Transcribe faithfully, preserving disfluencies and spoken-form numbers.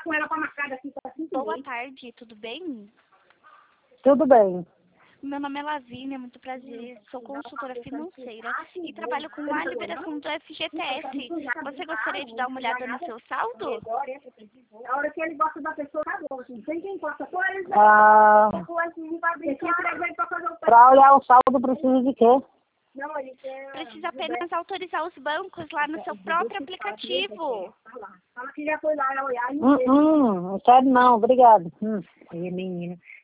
com ela para marcar daqui para cinco Boa meses. tarde, tudo bem? Tudo bem. Meu nome é Lavínia, muito prazer. Sou consultora financeira e trabalho com a liberação do F G T S. Você gostaria de dar uma olhada no seu saldo? A hora que ele gosta da pessoa, acabou. Assim. Tem quem gosta com eles, né? Ah, para olhar o saldo precisa de quê? Não, ele quer... Precisa apenas autorizar os bancos lá no seu próprio aplicativo. Fala que já foi lá olhar. Hum, hum, não quero não, obrigado. Hum, aí, menina.